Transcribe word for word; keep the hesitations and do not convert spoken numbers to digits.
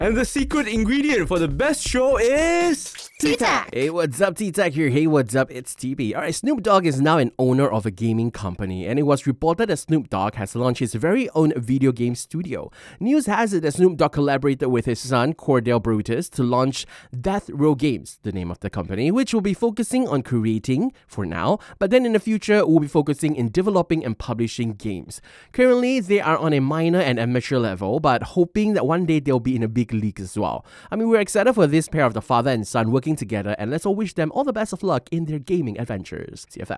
And the secret ingredient for the best show is... T-Tech! Hey, what's up? T-Tech here. Hey, what's up? It's T B. Alright, Snoop Dogg is now an owner of a gaming company, and it was reported that Snoop Dogg has launched his very own video game studio. News has it that Snoop Dogg collaborated with his son, Cordell Brutus, to launch Death Row Games, the name of the company, which will be focusing on creating, for now, but then in the future will be focusing in developing and publishing games. Currently, they are on a minor and amateur level, but hoping that one day they'll be in a big league as well. I mean, we're excited for this pair of the father and son working together, and let's all wish them all the best of luck in their gaming adventures. C F X.